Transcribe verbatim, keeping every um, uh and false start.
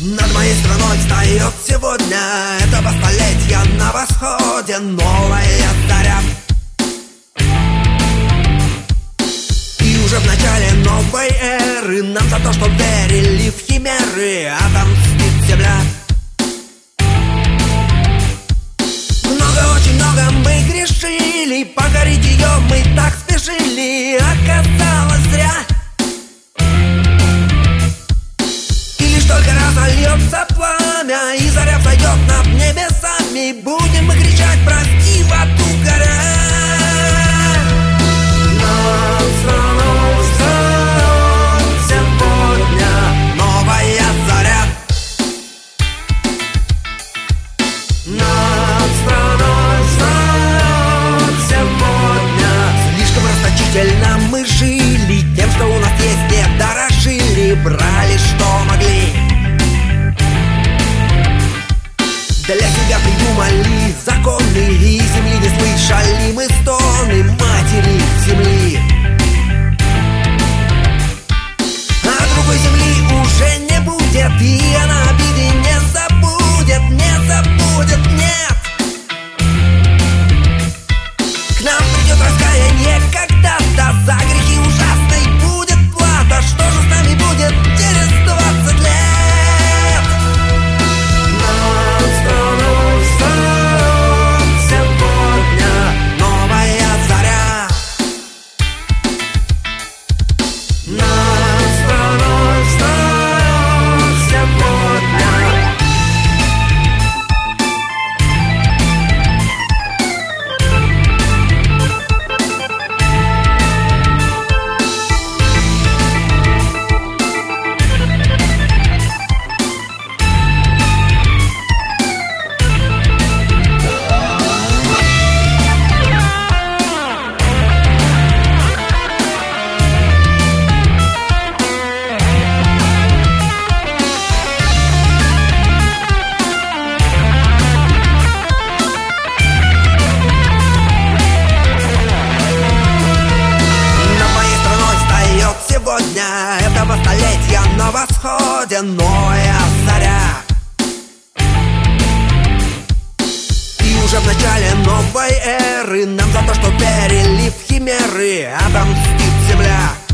Над моей страной встает сегодня этого столетия на восходе новая заря. И уже в начале новой эры нам за то, что верили в химеры, отомстит земля. Много, очень много мы грешили, покорить ее мы так спешили, оказалось зря. Только разольется пламя, и заря взойдет над небесами. Будем мы кричать: прости в аду горя. Над страной встает сегодня новая заря. Над страной встает сегодня. Слишком расточительно мы жили, тем, что у нас есть, не дорожили, брали, что могли. Для себя придумали законы, и земли не слышали мы стоны матери земли. А другой земли уже не будет, и она обиды не забудет, не забудет, нет. К нам придет раскаяние когда-то, за грехи ужасной будет плата. Что же с нами будет через двадцать лет? Этого столетия на восходе новая заря. И уже в начале новой эры нам за то, что верили в химеры, отомстит земля.